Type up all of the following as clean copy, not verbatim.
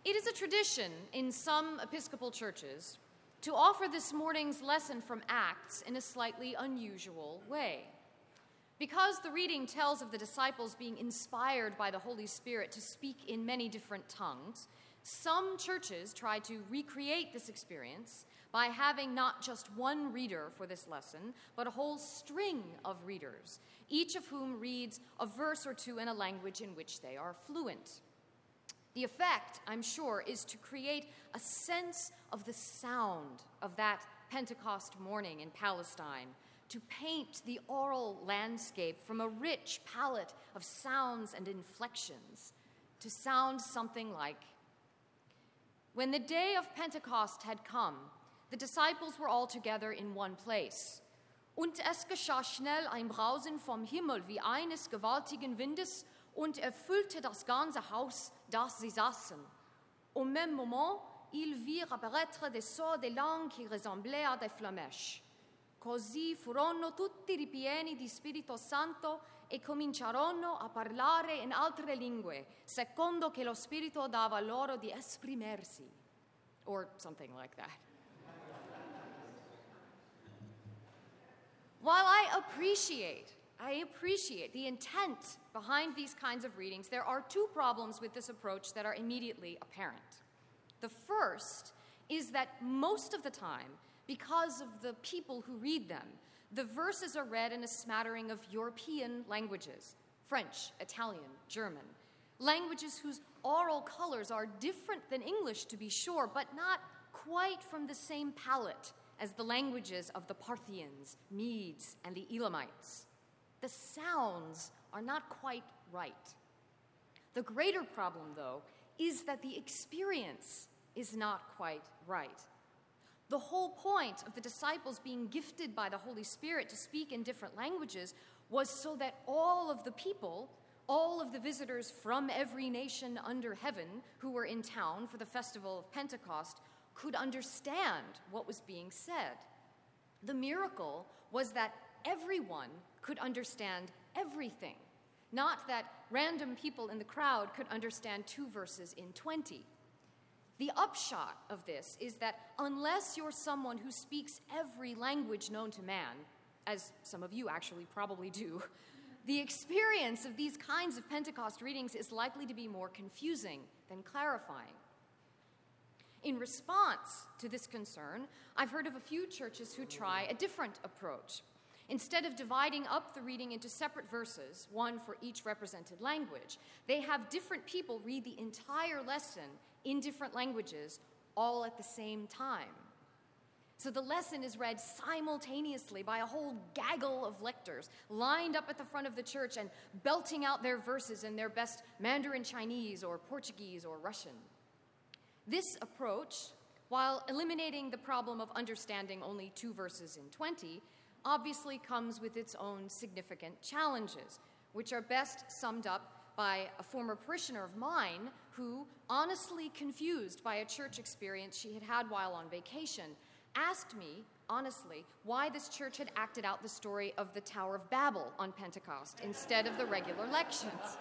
It is a tradition in some Episcopal churches to offer this morning's lesson from Acts in a slightly unusual way. Because the reading tells of the disciples being inspired by the Holy Spirit to speak in many different tongues, some churches try to recreate this experience by having not just one reader for this lesson, but a whole string of readers, each of whom reads a verse or two in a language in which they are fluent. The effect, I'm sure, is to create a sense of the sound of that Pentecost morning in Palestine, to paint the oral landscape from a rich palette of sounds and inflections, to sound something like, when the day of Pentecost had come, the disciples were all together in one place. Und es geschah schnell ein Brausen vom Himmel wie eines gewaltigen Windes und erfüllte das ganze Haus, das sie saßen. Au même moment, ils virent apparaître des sorts de langues qui ressemblaient à des flammèches. Così furono tutti ripieni di Spirito Santo e cominciarono a parlare in altre lingue, secondo che lo Spirito dava loro di esprimersi. Or something like that. While I appreciate the intent behind these kinds of readings, there are two problems with this approach that are immediately apparent. The first is that most of the time, because of the people who read them, the verses are read in a smattering of European languages, French, Italian, German, languages whose oral colors are different than English, to be sure, but not quite from the same palette as the languages of the Parthians, Medes, and the Elamites. The sounds are not quite right. The greater problem, though, is that the experience is not quite right. The whole point of the disciples being gifted by the Holy Spirit to speak in different languages was so that all of the people, all of the visitors from every nation under heaven who were in town for the festival of Pentecost could understand what was being said. The miracle was that everyone could understand everything, not that random people in the crowd could understand 2 verses in 20. The upshot of this is that unless you're someone who speaks every language known to man, as some of you actually probably do, the experience of these kinds of Pentecost readings is likely to be more confusing than clarifying. In response to this concern, I've heard of a few churches who try a different approach. Instead of dividing up the reading into separate verses, one for each represented language, they have different people read the entire lesson in different languages, all at the same time. So the lesson is read simultaneously by a whole gaggle of lectors lined up at the front of the church and belting out their verses in their best Mandarin Chinese or Portuguese or Russian. This approach, while eliminating the problem of understanding only 2 verses in 20, obviously comes with its own significant challenges, which are best summed up by a former parishioner of mine who, honestly confused by a church experience she had had while on vacation, asked me, honestly, why this church had acted out the story of the Tower of Babel on Pentecost instead of the regular lections.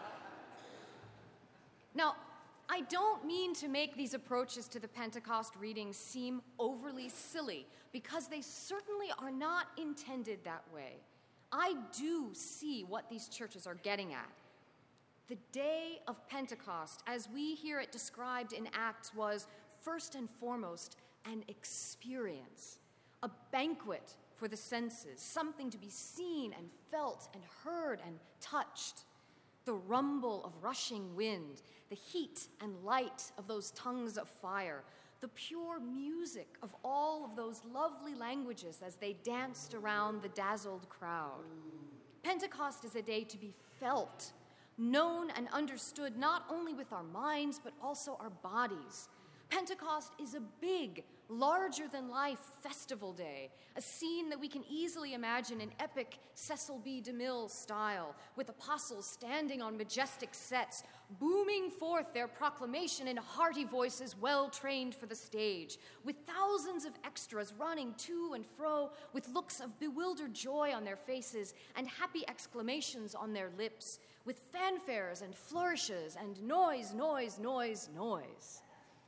Now, I don't mean to make these approaches to the Pentecost readings seem overly silly, because they certainly are not intended that way. I do see what these churches are getting at. The day of Pentecost, as we hear it described in Acts, was first and foremost an experience, a banquet for the senses, something to be seen and felt and heard and touched. The rumble of rushing wind, the heat and light of those tongues of fire, the pure music of all of those lovely languages as they danced around the dazzled crowd. Pentecost is a day to be felt, known and understood not only with our minds but also our bodies. Pentecost is a big, larger-than-life festival day, a scene that we can easily imagine in epic Cecil B. DeMille style, with apostles standing on majestic sets, booming forth their proclamation in hearty voices well-trained for the stage, with thousands of extras running to and fro, with looks of bewildered joy on their faces and happy exclamations on their lips, with fanfares and flourishes and noise, noise, noise, noise.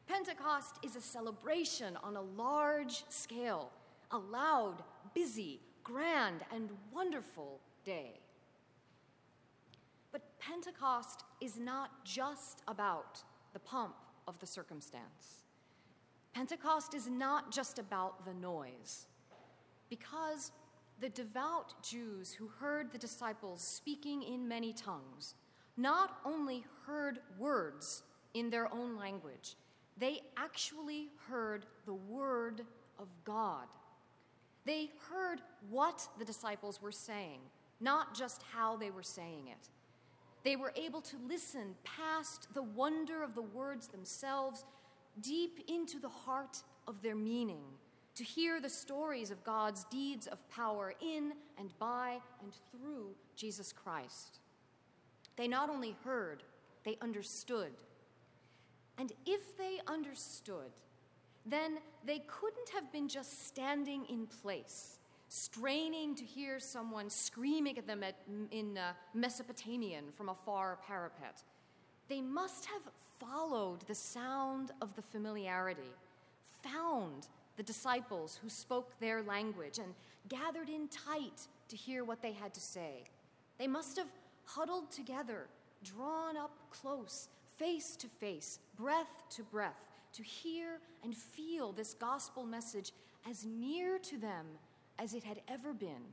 Pentecost is a celebration on a large scale, a loud, busy, grand, and wonderful day. But Pentecost is not just about the pomp of the circumstance. Pentecost is not just about the noise, because the devout Jews who heard the disciples speaking in many tongues not only heard words in their own language, they actually heard the word of God. They heard what the disciples were saying, not just how they were saying it. They were able to listen past the wonder of the words themselves, deep into the heart of their meaning, to hear the stories of God's deeds of power in and by and through Jesus Christ. They not only heard, they understood. And if they understood, then they couldn't have been just standing in place, straining to hear someone screaming at them in Mesopotamian from a far parapet. They must have followed the sound of the familiarity, found the disciples who spoke their language, and gathered in tight to hear what they had to say. They must have huddled together, drawn up close, face to face, breath to breath, to hear and feel this gospel message as near to them as it had ever been.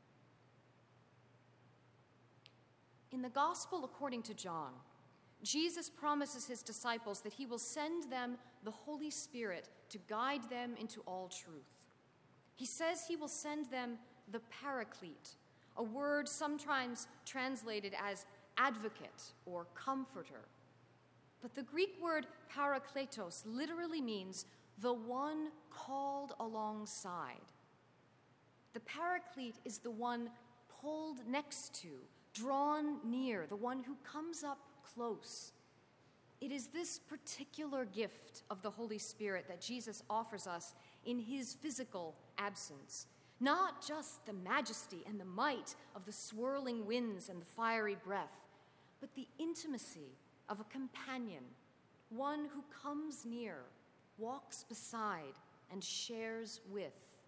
In the Gospel according to John, Jesus promises his disciples that he will send them the Holy Spirit to guide them into all truth. He says he will send them the Paraclete, a word sometimes translated as advocate or comforter. But the Greek word parakletos literally means the one called alongside. The Paraclete is the one pulled next to, drawn near, the one who comes up close. It is this particular gift of the Holy Spirit that Jesus offers us in his physical absence. Not just the majesty and the might of the swirling winds and the fiery breath, but the intimacy of a companion, one who comes near, walks beside, and shares with.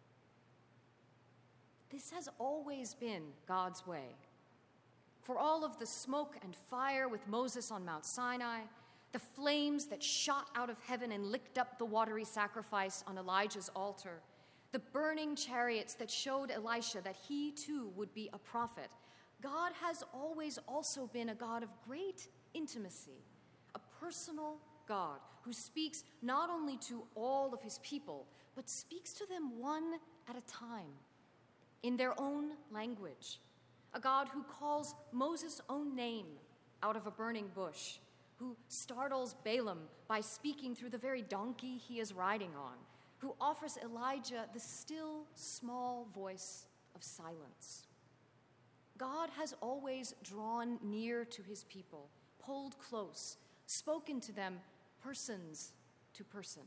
This has always been God's way. For all of the smoke and fire with Moses on Mount Sinai, the flames that shot out of heaven and licked up the watery sacrifice on Elijah's altar, the burning chariots that showed Elisha that he too would be a prophet, God has always also been a God of great intimacy, a personal God who speaks not only to all of his people, but speaks to them one at a time, in their own language. A God who calls Moses' own name out of a burning bush, who startles Balaam by speaking through the very donkey he is riding on, who offers Elijah the still, small voice of silence. God has always drawn near to his people, pulled close, spoken to them persons to person.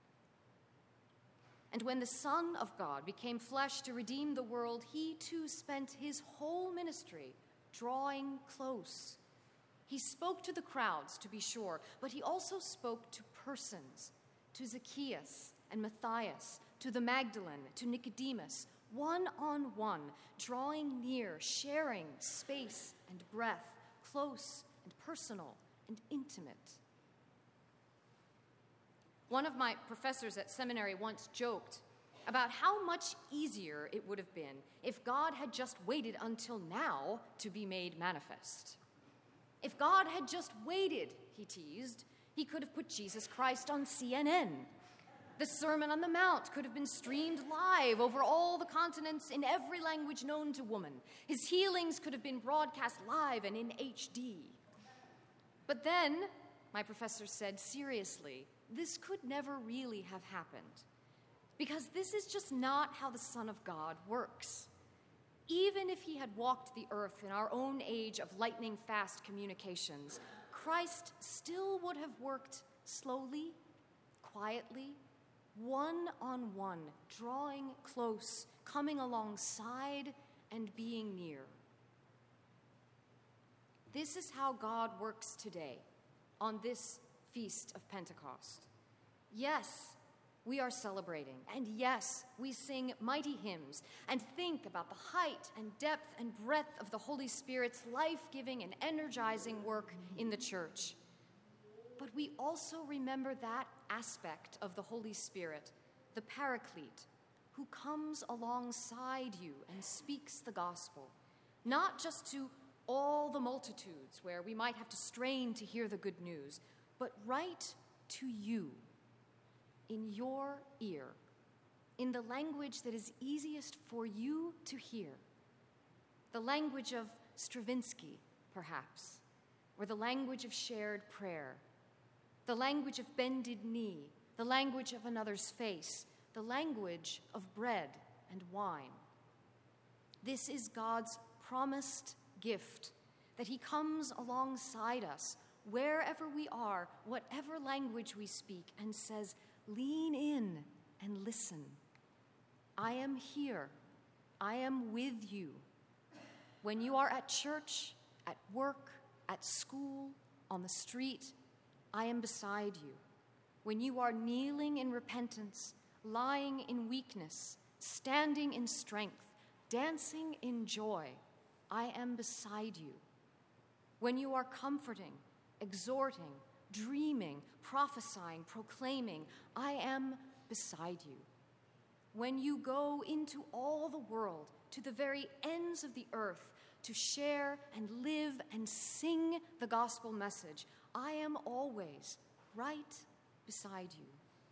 And when the Son of God became flesh to redeem the world, he too spent his whole ministry drawing close. He spoke to the crowds, to be sure, but he also spoke to persons, to Zacchaeus and Matthias, to the Magdalene, to Nicodemus, one-on-one, drawing near, sharing space and breath, close and personal and intimate. One of my professors at seminary once joked about how much easier it would have been if God had just waited until now to be made manifest. If God had just waited, he teased, he could have put Jesus Christ on CNN. The Sermon on the Mount could have been streamed live over all the continents in every language known to woman. His healings could have been broadcast live and in HD. But then, my professor said seriously, this could never really have happened, because this is just not how the Son of God works. Even if he had walked the earth in our own age of lightning-fast communications, Christ still would have worked slowly, quietly, one-on-one, drawing close, coming alongside, and being near. This is how God works today on this Feast of Pentecost. Yes, we are celebrating, and yes, we sing mighty hymns and think about the height and depth and breadth of the Holy Spirit's life-giving and energizing work in the church. But we also remember that aspect of the Holy Spirit, the Paraclete, who comes alongside you and speaks the gospel, not just to all the multitudes where we might have to strain to hear the good news, but right to you, in your ear, in the language that is easiest for you to hear, the language of Stravinsky, perhaps, or the language of shared prayer, the language of bended knee, the language of another's face, the language of bread and wine. This is God's promised gift, that he comes alongside us, wherever we are, whatever language we speak, and says, lean in and listen. I am here. I am with you. When you are at church, at work, at school, on the street, I am beside you. When you are kneeling in repentance, lying in weakness, standing in strength, dancing in joy, I am beside you. When you are comforting, exhorting, dreaming, prophesying, proclaiming, I am beside you. When you go into all the world, to the very ends of the earth, to share and live and sing the gospel message, I am always right beside you.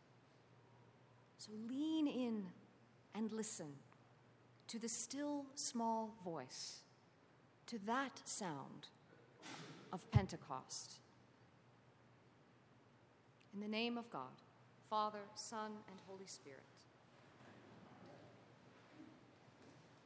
So lean in and listen to the still small voice, to that sound of Pentecost. In the name of God, Father, Son, and Holy Spirit.